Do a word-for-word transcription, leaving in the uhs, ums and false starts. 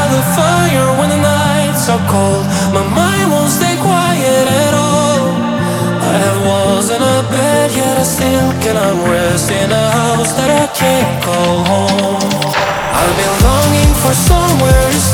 the fire when the nights are cold. My mind won't stay quiet at all. I have walls and a bed, yet I still cannot rest in a house that I can't call home. I've been longing for somewhere to